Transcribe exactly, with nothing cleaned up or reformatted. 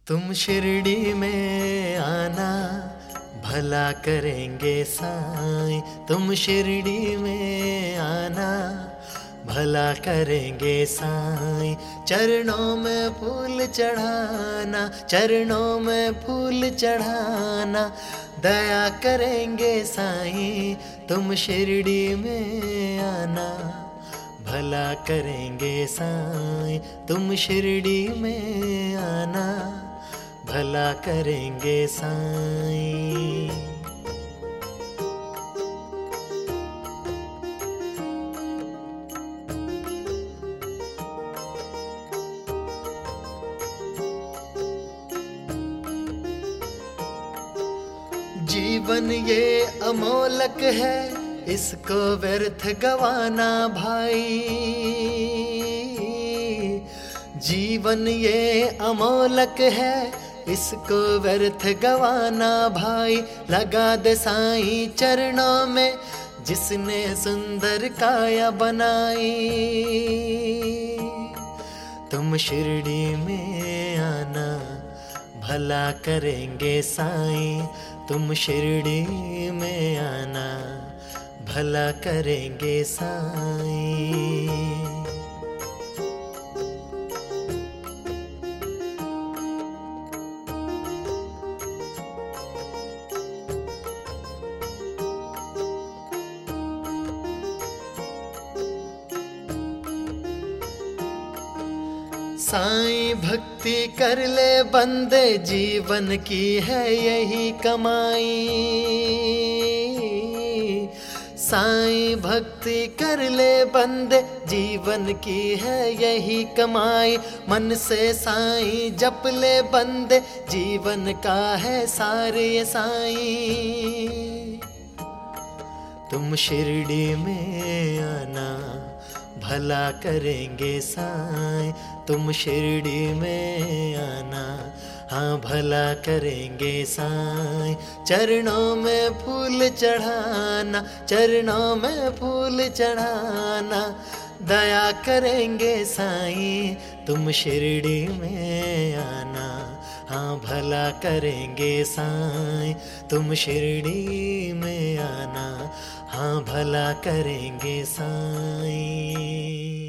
तुम शिरडी में आना, भला करेंगे साईं। तुम शिरडी में आना, भला करेंगे साईं। चरणों में फूल चढ़ाना, चरणों में फूल चढ़ाना, दया करेंगे साईं। तुम शिरडी में आना, भला करेंगे साईं। तुम शिरडी में आना, भला करेंगे साईं। जीवन ये अमोलक है, इसको व्यर्थ गवाना भाई। जीवन ये अमोलक है, इसको व्यर्थ गवाना भाई। लगा दे साईं चरणों में, जिसने सुंदर काया बनाई। तुम शिरडी में आना, भला करेंगे साईं। तुम शिरडी में आना, भला करेंगे साईं। साईं भक्ति कर ले बंदे, जीवन की है यही कमाई। साईं भक्ति कर ले बंदे, जीवन की है यही कमाई। मन से साईं जप ले बंदे, जीवन का है सारे साईं। तुम शिरडी में आना, भला करेंगे साईं। तुम शिरडी में आना, हाँ भला करेंगे साईं। चरणों में फूल चढ़ाना, चरणों में फूल चढ़ाना, दया करेंगे साईं। तुम शिरडी में आना, हाँ भला करेंगे साईं। तुम शिरडी में आना, हाँ भला करेंगे साईं।